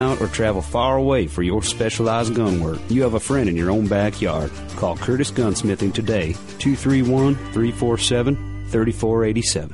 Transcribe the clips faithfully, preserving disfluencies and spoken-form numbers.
Or travel far away for your specialized gun work, you have a friend in your own backyard. Call Curtis Gunsmithing today, two three one, three four seven, three four eight seven.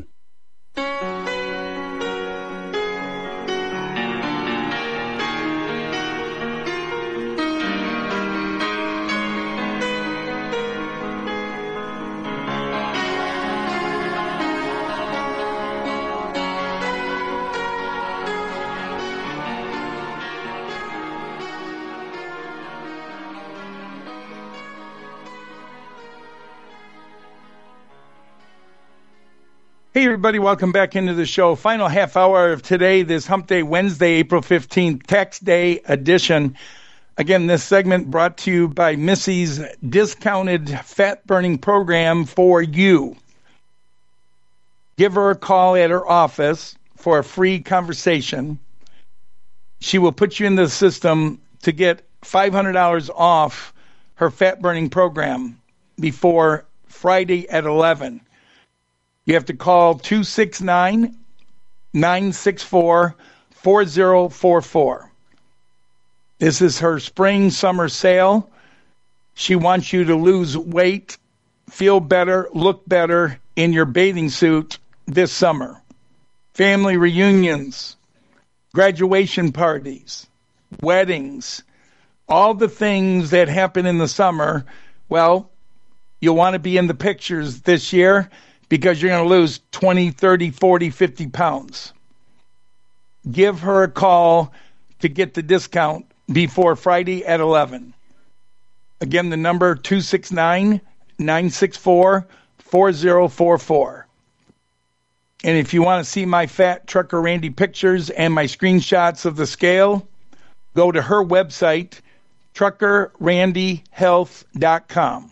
Hey, everybody, welcome back into the show. Final half hour of today, this Hump Day, Wednesday, April fifteenth, Tax Day edition. Again, this segment brought to you by Missy's discounted fat burning program for you. Give her a call at her office for a free conversation. She will put you in the system to get five hundred dollars off her fat burning program before Friday at eleven. You have to call two six nine, nine six four, four zero four four. This is her spring summer sale. She wants you to lose weight, feel better, look better in your bathing suit this summer. Family reunions, graduation parties, weddings, all the things that happen in the summer. Well, you'll want to be in the pictures this year, because you're going to lose twenty, thirty, forty, fifty pounds. Give her a call to get the discount before Friday at eleven. Again, the number two six nine, nine six four, four zero four four. And if you want to see my fat Trucker Randy pictures and my screenshots of the scale, go to her website, trucker randy health dot com.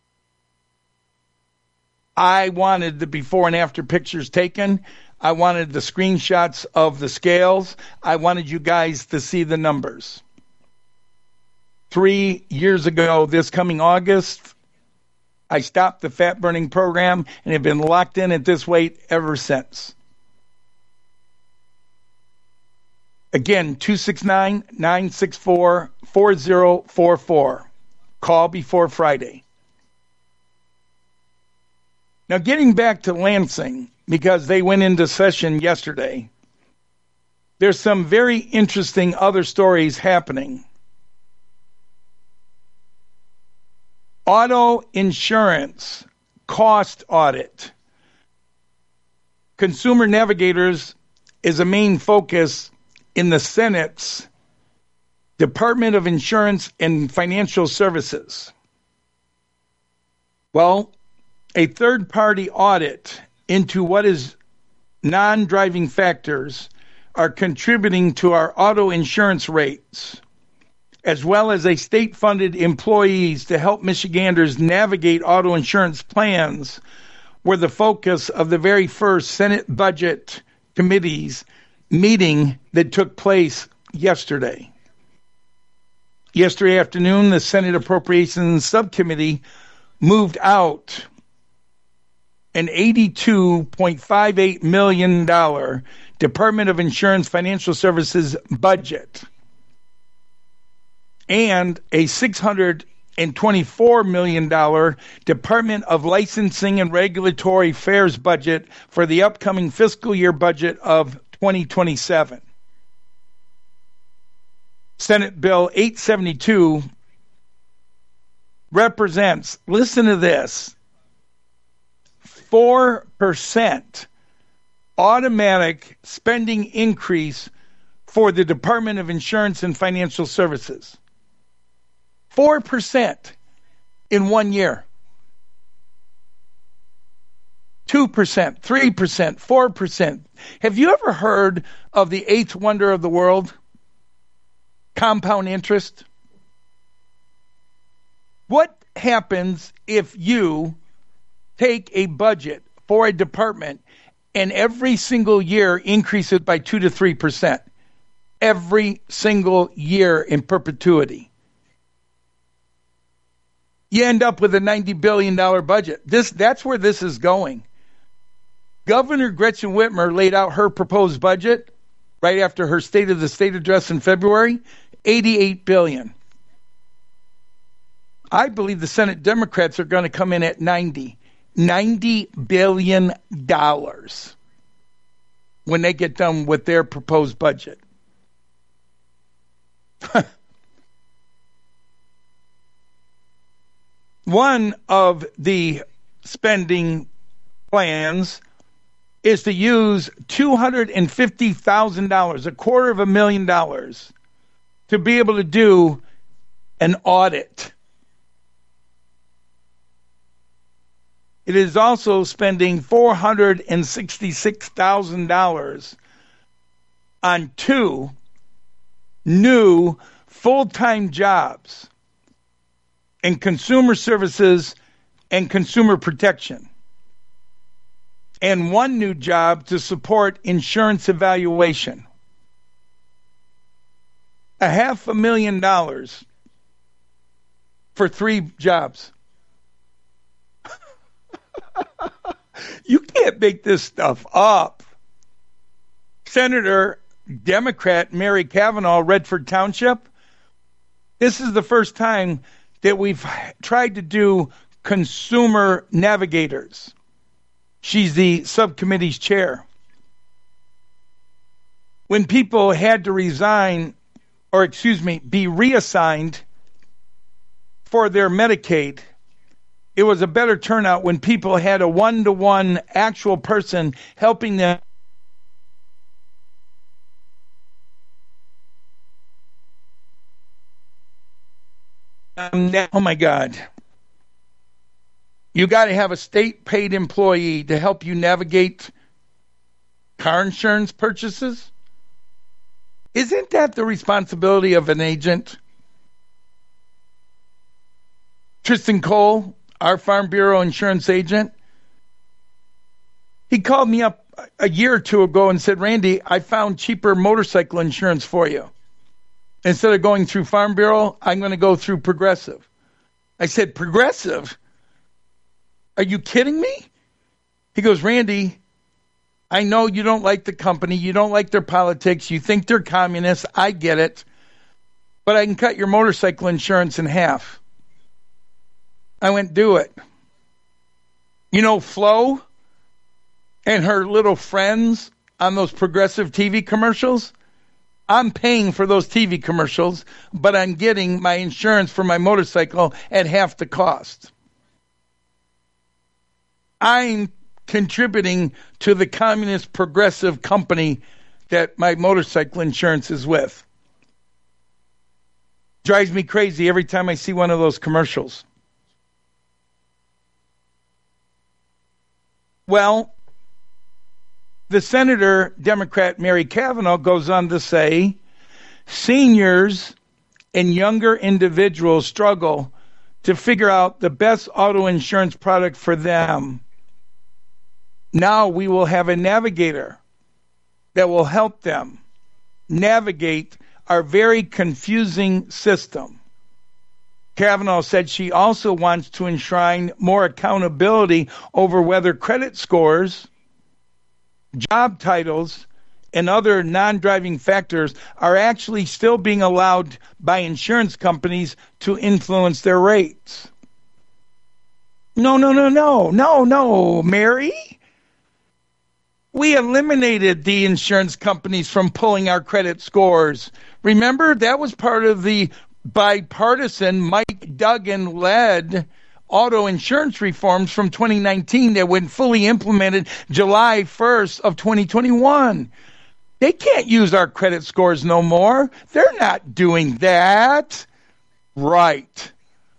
I wanted the before and after pictures taken. I wanted the screenshots of the scales. I wanted you guys to see the numbers. Three years ago, this coming August, I stopped the fat burning program and have been locked in at this weight ever since. Again, two six nine, nine six four, four zero four four. Call before Friday. Now, getting back to Lansing, because they went into session yesterday, there's some very interesting other stories happening. Auto insurance cost audit. Consumer Navigators is a main focus in the Senate's Department of Insurance and Financial Services. Well, a third-party audit into what is non-driving factors are contributing to our auto insurance rates, as well as a state-funded employees to help Michiganders navigate auto insurance plans, were the focus of the very first Senate Budget Committee's meeting that took place yesterday. Yesterday afternoon, the Senate Appropriations Subcommittee moved out an eighty-two point five eight million dollars Department of Insurance Financial Services budget and a six hundred twenty-four million dollars Department of Licensing and Regulatory Affairs budget for the upcoming fiscal year budget of twenty twenty-seven. Senate Bill eight seventy-two represents, listen to this, four percent automatic spending increase for the Department of Insurance and Financial Services. four percent in one year. two percent, three percent, four percent. Have you ever heard of the eighth wonder of the world? Compound interest. What happens if you take a budget for a department and every single year increase it by two to three percent? Every single year in perpetuity. You end up with a ninety billion dollars budget. This, that's where this is going. Governor Gretchen Whitmer laid out her proposed budget right after her State of the State address in February, eighty-eight billion dollars. I believe the Senate Democrats are going to come in at ninety. ninety billion dollars when they get done with their proposed budget. One of the spending plans is to use two hundred fifty thousand dollars, a quarter of a million dollars, to be able to do an audit. It is also spending four hundred sixty-six thousand dollars on two new full-time jobs in consumer services and consumer protection, and one new job to support insurance evaluation. A half a million dollars for three jobs. You can't make this stuff up. Senator Democrat Mary Cavanaugh, Redford Township, this is the first time that we've tried to do consumer navigators. She's the subcommittee's chair. When people had to resign, or excuse me, be reassigned for their Medicaid, it was a better turnout when people had a one-to-one actual person helping them. Um, oh, my God. You got to have a state-paid employee to help you navigate car insurance purchases? Isn't that the responsibility of an agent? Tristan Cole, our Farm Bureau insurance agent, he called me up a year or two ago and said, Randy, I found cheaper motorcycle insurance for you. Instead of going through Farm Bureau, I'm going to go through Progressive. I said, Progressive? Are you kidding me? He goes, Randy, I know you don't like the company. You don't like their politics. You think they're communists. I get it. But I can cut your motorcycle insurance in half. I went, do it. You know, Flo and her little friends on those Progressive T V commercials? I'm paying for those T V commercials, but I'm getting my insurance for my motorcycle at half the cost. I'm contributing to the communist progressive company that my motorcycle insurance is with. Drives me crazy every time I see one of those commercials. Well, the Senator Democrat Mary Cavanaugh goes on to say, seniors and younger individuals struggle to figure out the best auto insurance product for them. Now we will have a navigator that will help them navigate our very confusing system. Cavanaugh said she also wants to enshrine more accountability over whether credit scores, job titles, and other non-driving factors are actually still being allowed by insurance companies to influence their rates. No, no, no, no, no, no, Mary. We eliminated the insurance companies from pulling our credit scores. Remember, that was part of the bipartisan Mike Duggan-led auto insurance reforms from twenty nineteen that went fully implemented July first of twenty twenty-one. They can't use our credit scores no more. They're not doing that. Right.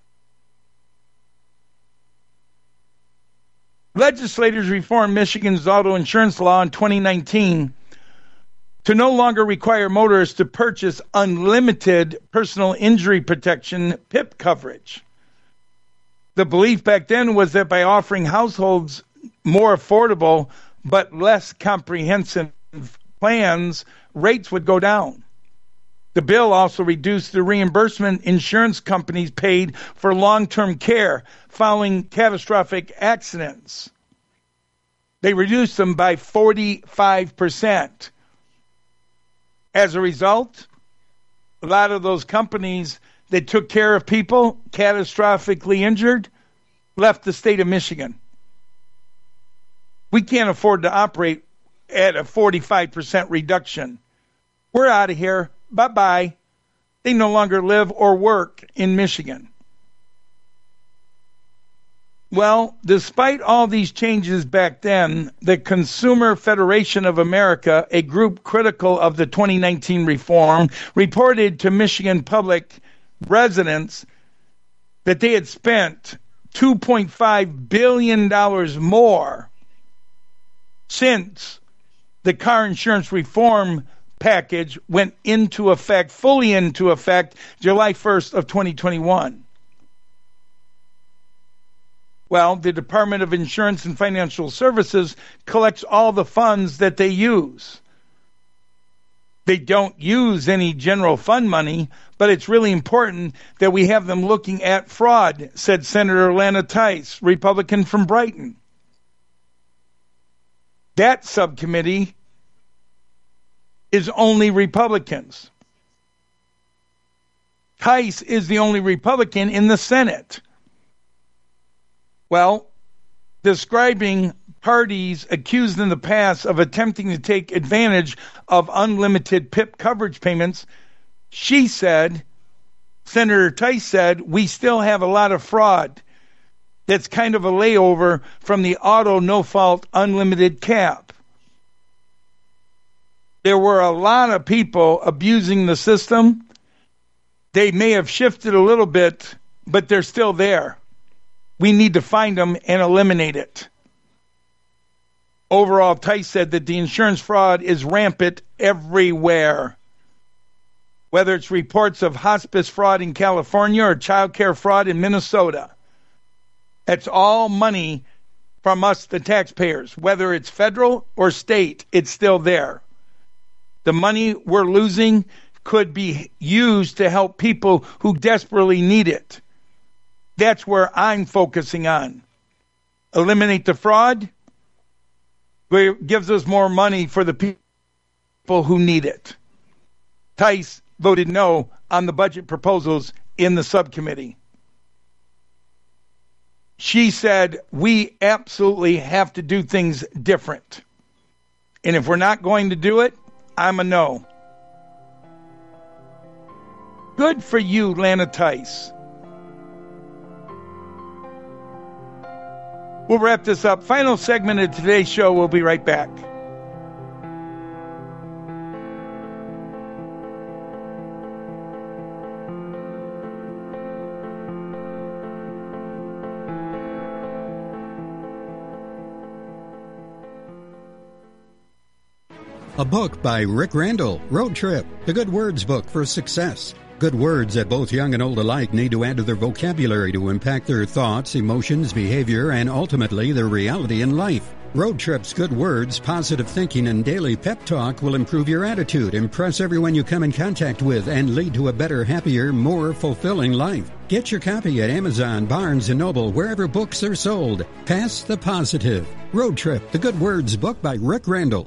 Legislators reformed Michigan's auto insurance law in twenty nineteen to no longer require motorists to purchase unlimited personal injury protection P I P coverage. The belief back then was that by offering households more affordable but less comprehensive plans, rates would go down. The bill also reduced the reimbursement insurance companies paid for long-term care following catastrophic accidents. They reduced them by forty-five percent. As a result, a lot of those companies that took care of people catastrophically injured left the state of Michigan. We can't afford to operate at a forty-five percent reduction. We're out of here. Bye-bye. They no longer live or work in Michigan. Well, despite all these changes back then, the Consumer Federation of America, a group critical of the twenty nineteen reform, reported to Michigan public residents that they had spent two point five billion dollars more since the car insurance reform package went into effect, fully into effect, July first of twenty twenty-one. Well, the Department of Insurance and Financial Services collects all the funds that they use. They don't use any general fund money, but it's really important that we have them looking at fraud, said Senator Lana Tice, Republican from Brighton. That subcommittee is only Republicans. Tice is the only Republican in the Senate. Well, describing parties accused in the past of attempting to take advantage of unlimited P I P coverage payments, she said, Senator Tice said, we still have a lot of fraud. That's kind of a layover from the auto no-fault unlimited cap. There were a lot of people abusing the system. They may have shifted a little bit, but they're still there. We need to find them and eliminate it. Overall, Tice said that the insurance fraud is rampant everywhere. Whether it's reports of hospice fraud in California or child care fraud in Minnesota. That's all money from us, the taxpayers. Whether it's federal or state, it's still there. The money we're losing could be used to help people who desperately need it. That's where I'm focusing on. Eliminate the fraud, gives us more money for the people who need it. Tice voted no on the budget proposals in the subcommittee. She said, we absolutely have to do things different. And if we're not going to do it, I'm a no. Good for you, Lana Tice. We'll wrap this up. Final segment of today's show. We'll be right back. A book by Rick Randall, Road Trip, the Good Words book for success. Good words that both young and old alike need to add to their vocabulary to impact their thoughts, emotions, behavior, and ultimately their reality in life. Road Trip's Good Words, positive thinking, and daily pep talk will improve your attitude, impress everyone you come in contact with, and lead to a better, happier, more fulfilling life. Get your copy at Amazon, Barnes and Noble, wherever books are sold. Pass the positive. Road Trip, the Good Words book by Rick Randall.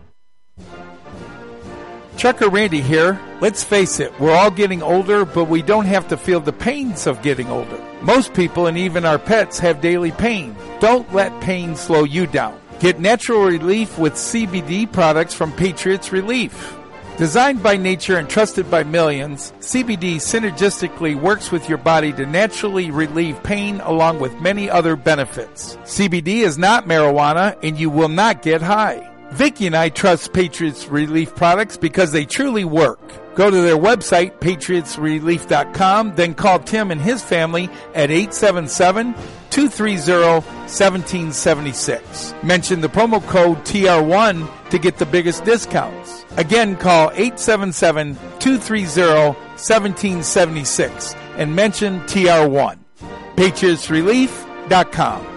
Trucker Randy here. Let's face it, we're all getting older, but we don't have to feel the pains of getting older. Most people and even our pets have daily pain. Don't let pain slow you down. Get natural relief with C B D products from Patriots Relief. Designed by nature and trusted by millions, C B D synergistically works with your body to naturally relieve pain along with many other benefits. C B D is not marijuana and you will not get high. Vicki and I trust Patriots Relief products because they truly work. Go to their website, patriots relief dot com, then call Tim and his family at eight seven seven, two three zero, one seven seven six. Mention the promo code T R one to get the biggest discounts. Again, call eight seven seven, two three zero, one seven seven six and mention T R one. patriots relief dot com.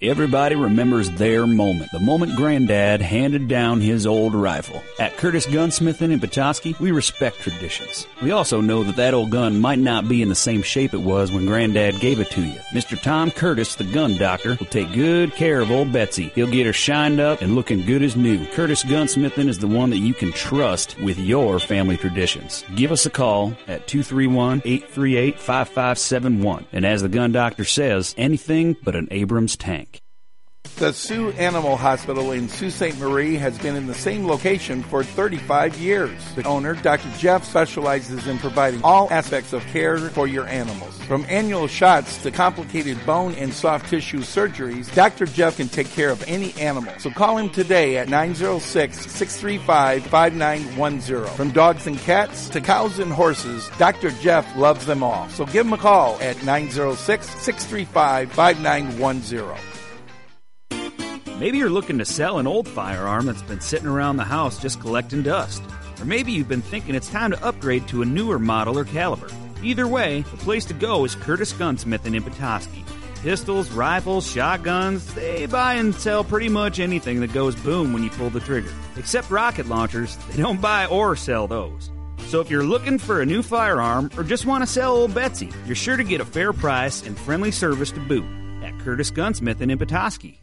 Everybody remembers their moment, the moment Granddad handed down his old rifle. At Curtis Gunsmithing in Petoskey, we respect traditions. We also know that that old gun might not be in the same shape it was when Granddad gave it to you. Mister Tom Curtis, the gun doctor, will take good care of old Betsy. He'll get her shined up and looking good as new. Curtis Gunsmithing is the one that you can trust with your family traditions. Give us a call at two three one, eight three eight, five five seven one. And as the gun doctor says, anything but an Abrams tank. The Sioux Animal Hospital in Sault Ste. Marie has been in the same location for thirty-five years. The owner, Doctor Jeff, specializes in providing all aspects of care for your animals. From annual shots to complicated bone and soft tissue surgeries, Doctor Jeff can take care of any animal. So call him today at nine oh six, six three five, five nine one oh. From dogs and cats to cows and horses, Doctor Jeff loves them all. So give him a call at nine oh six, six three five, five nine one oh. Maybe you're looking to sell an old firearm that's been sitting around the house just collecting dust. Or maybe you've been thinking it's time to upgrade to a newer model or caliber. Either way, the place to go is Curtis Gunsmithing in Petoskey. Pistols, rifles, shotguns, they buy and sell pretty much anything that goes boom when you pull the trigger. Except rocket launchers, they don't buy or sell those. So if you're looking for a new firearm or just want to sell old Betsy, you're sure to get a fair price and friendly service to boot at Curtis Gunsmithing in Petoskey.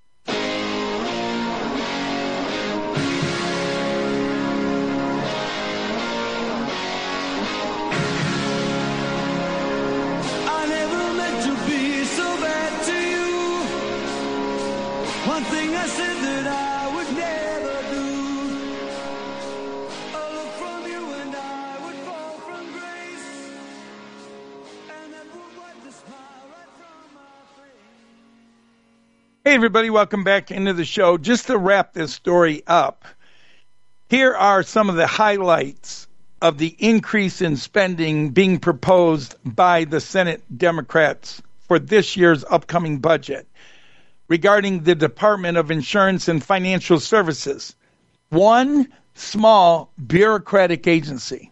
One thing I said that I would never do. A look from you and I would fall from grace. And that would wipe the smile right from my face. Hey everybody, welcome back into the show. Just to wrap this story up, here are some of the highlights of the increase in spending being proposed by the Senate Democrats for this year's upcoming budget. Regarding the Department of Insurance and Financial Services, one small bureaucratic agency.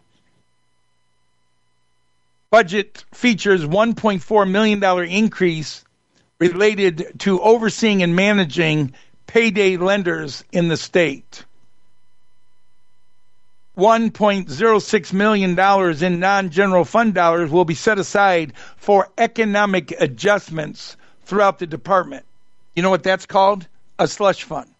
Budget features one point four million dollars increase related to overseeing and managing payday lenders in the state. one point oh six million dollars in non-general fund dollars will be set aside for economic adjustments throughout the department. You know what that's called? A slush fund.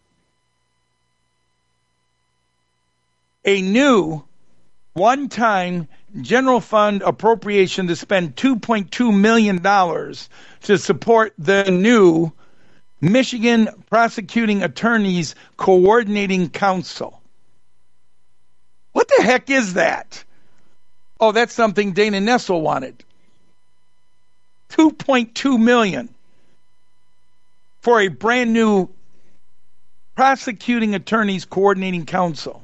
A new one-time general fund appropriation to spend two point two million dollars to support the new Michigan Prosecuting Attorneys Coordinating Council. What the heck is that? Oh, that's something Dana Nessel wanted. two point two million dollars. For a brand new Prosecuting Attorneys Coordinating Council.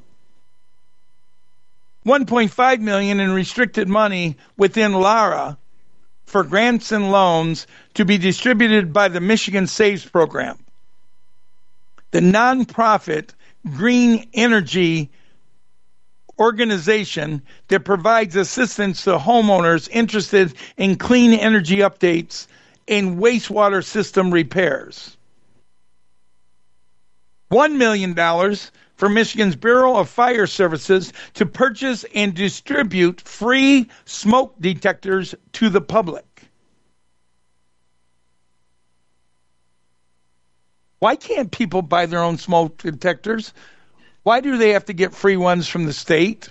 one point five million dollars in restricted money within LARA for grants and loans to be distributed by the Michigan Saves program. The nonprofit green energy organization that provides assistance to homeowners interested in clean energy updates and wastewater system repairs. one million dollars for Michigan's Bureau of Fire Services to purchase and distribute free smoke detectors to the public. Why can't people buy their own smoke detectors? Why do they have to get free ones from the state?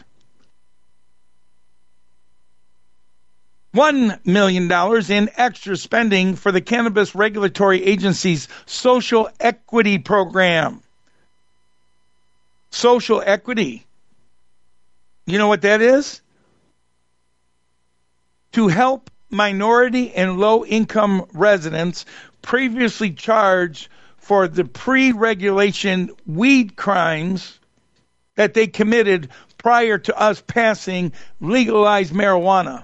one million dollars in extra spending for the Cannabis Regulatory Agency's Social Equity Program. Social equity. You know what that is? To help minority and low-income residents previously charged for the pre-regulation weed crimes that they committed prior to us passing legalized marijuana.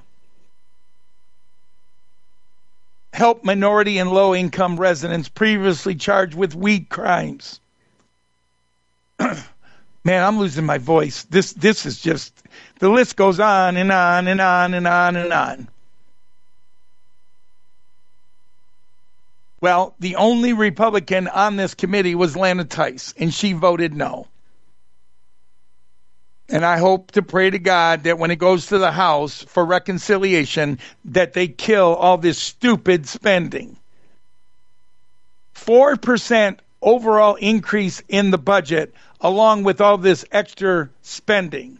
Help minority and low-income residents previously charged with weed crimes. Man, I'm losing my voice. This this is just, the list goes on and on and on and on and on. Well, the only Republican on this committee was Lana Tice, and she voted no. And I hope to pray to God that when it goes to the House for reconciliation, that they kill all this stupid spending. four percent overall increase in the budget, along with all this extra spending.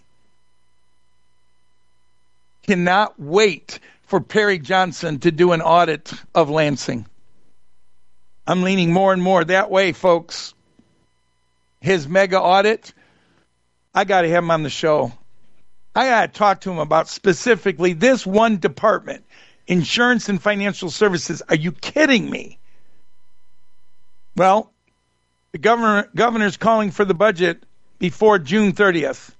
Cannot wait for Perry Johnson to do an audit of Lansing. I'm leaning more and more that way, folks. His mega audit, I got to have him on the show. I got to talk to him about specifically this one department, insurance and financial services. Are you kidding me? Well, the governor governor's calling for the budget before June thirtieth.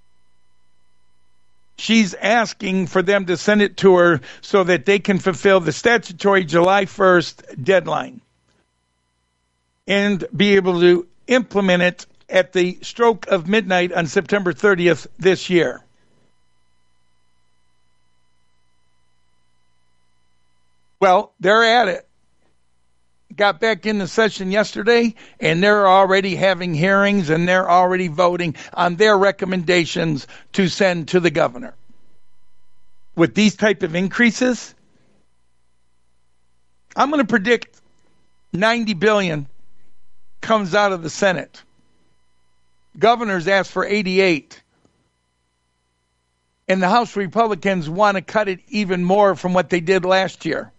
She's asking for them to send it to her so that they can fulfill the statutory July first deadline and be able to implement it at the stroke of midnight on September thirtieth this year. Well, they're at it. Got back into session yesterday, and they're already having hearings, and they're already voting on their recommendations to send to the governor. With these type of increases, I'm going to predict ninety billion dollars comes out of the Senate. Governors asked for eighty-eight. And the House Republicans want to cut it even more from what they did last year.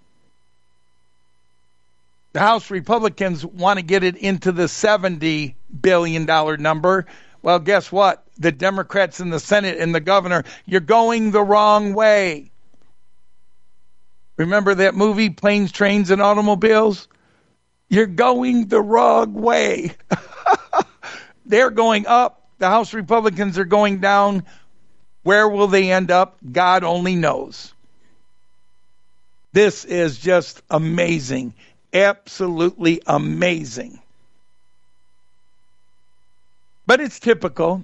The House Republicans want to get it into the seventy billion dollars number. Well, guess what? The Democrats in the Senate and the governor, you're going the wrong way. Remember that movie, Planes, Trains, and Automobiles? You're going the wrong way. They're going up. The House Republicans are going down. Where will they end up? God only knows. This is just amazing. Absolutely amazing. But it's typical.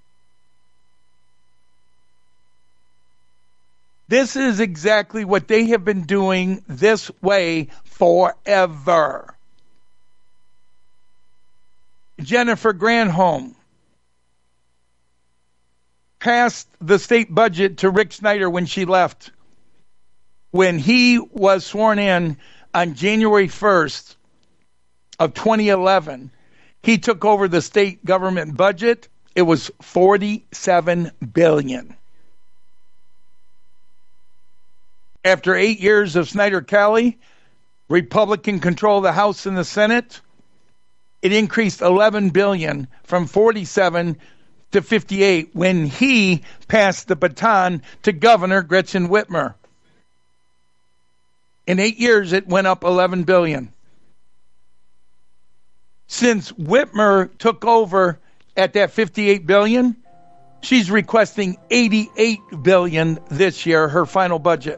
This is exactly what they have been doing this way forever. Jennifer Granholm passed the state budget to Rick Snyder when she left. When he was sworn in on January first of twenty eleven, he took over the state government budget. It was forty-seven billion dollars. After eight years of Snyder-Kelly, Republican control of the House and the Senate, it increased eleven billion dollars from forty-seven to fifty-eight when he passed the baton to Governor Gretchen Whitmer. In eight years, it went up eleven billion dollars. Since Whitmer took over at that fifty-eight billion dollars, she's requesting eighty-eight billion dollars this year, her final budget.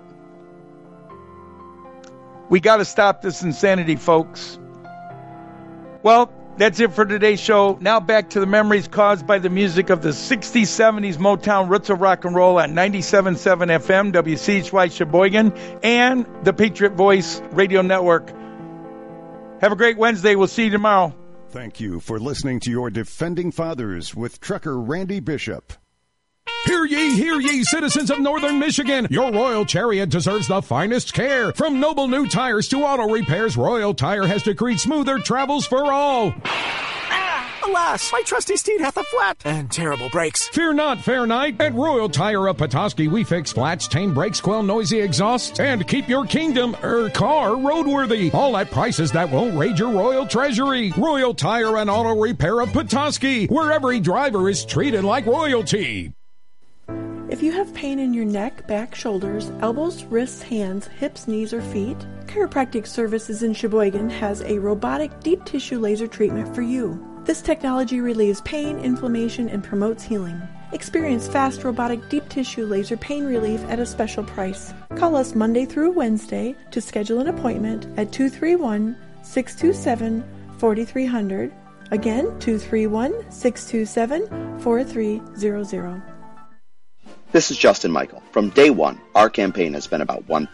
We got to stop this insanity, folks. Well, that's it for today's show. Now back to the memories caused by the music of the sixties, seventies Motown roots of rock and roll on ninety-seven point seven F M, W C H Y Sheboygan, and the Patriot Voice Radio Network. Have a great Wednesday. We'll see you tomorrow. Thank you for listening to your Defending Fathers with Trucker Randy Bishop. Hear ye, hear ye, citizens of Northern Michigan. Your Royal Chariot deserves the finest care. From noble new tires to auto repairs, Royal Tire has decreed smoother travels for all. Ah, alas, my trusty steed hath a flat and terrible brakes. Fear not, fair knight. At Royal Tire of Petoskey, we fix flats, tame brakes, quell noisy exhausts, and keep your kingdom, er, car roadworthy. All at prices that won't raid your royal treasury. Royal Tire and Auto Repair of Petoskey, where every driver is treated like royalty. If you have pain in your neck, back, shoulders, elbows, wrists, hands, hips, knees, or feet, Chiropractic Services in Sheboygan has a robotic deep tissue laser treatment for you. This technology relieves pain, inflammation, and promotes healing. Experience fast robotic deep tissue laser pain relief at a special price. Call us Monday through Wednesday to schedule an appointment at two three one, six two seven, four three zero zero. Again, two three one, six two seven, four three zero zero. This is Justin Michael. From day one, our campaign has been about one thing: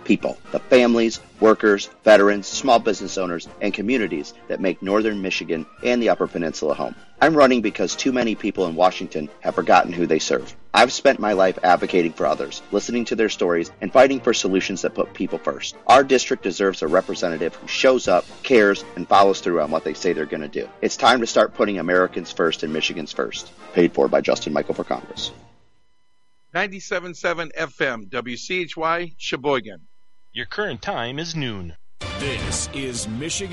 people, the families, workers, veterans, small business owners, and communities that make Northern Michigan and the Upper Peninsula home. I'm running because too many people in Washington have forgotten who they serve. I've spent my life advocating for others, listening to their stories, and fighting for solutions that put people first. Our district deserves a representative who shows up, cares, and follows through on what they say they're going to do. It's time to start putting Americans first and Michigans first. Paid for by Justin Michael for Congress. ninety-seven point seven F M, W C H Y, Sheboygan. Your current time is noon. This is Michigan